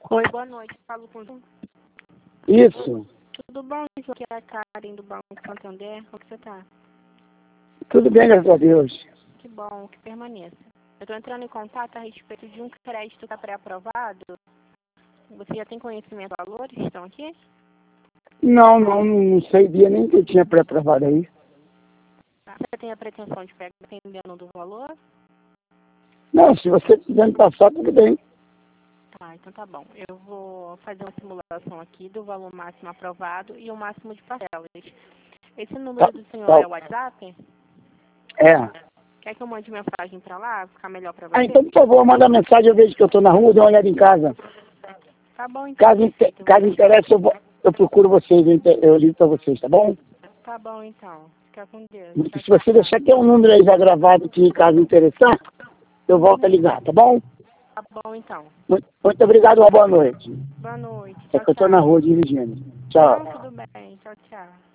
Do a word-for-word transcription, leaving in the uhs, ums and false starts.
Oi, boa noite. Falo com o Isso. Tudo bom? Isso aqui é a Karen do Banco Santander. Como que você tá? Tudo bem, graças a Deus. Que bom, que permaneça. Eu estou entrando em contato a respeito de um crédito que está pré-aprovado. Você já tem conhecimento dos valores que estão aqui? Não, não, não sabia nem que eu tinha pré-aprovado aí. Tá. Você tem a pretensão de pegar dependendo do valor? Não, se você quiser me passar, tudo bem. Tá, então tá bom. Eu vou fazer uma simulação aqui do valor máximo aprovado e o máximo de parcelas. Esse número Tá, do senhor tá. é o WhatsApp? É. Quer que eu mande mensagem para lá? Ficar melhor para Ah, você? então, por favor, manda mensagem, eu vejo que eu estou na rua, dou uma olhada em casa. Tá bom, então. Caso, inte- Perfeito. caso interesse, eu, vou- eu procuro vocês, eu, inte- eu ligo para vocês, tá bom? Tá bom, então. Fica com Deus. E Tchau, se você tchau. deixar, tem um número aí já gravado que, caso interessar, eu volto a ligar, tá bom? Tá bom, então. Muito, muito obrigado, uma boa noite. Boa noite. É Tchau, que eu estou na tchau. rua dirigindo. Tchau. Não, tudo bem. Tchau, tchau.